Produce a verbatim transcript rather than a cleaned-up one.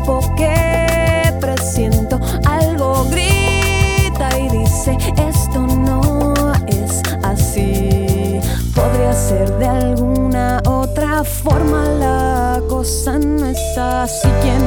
cuerpo que presiento algo grita y dice: esto no es así. Podría ser de alguna otra forma, la cosa no es así. ¿Quién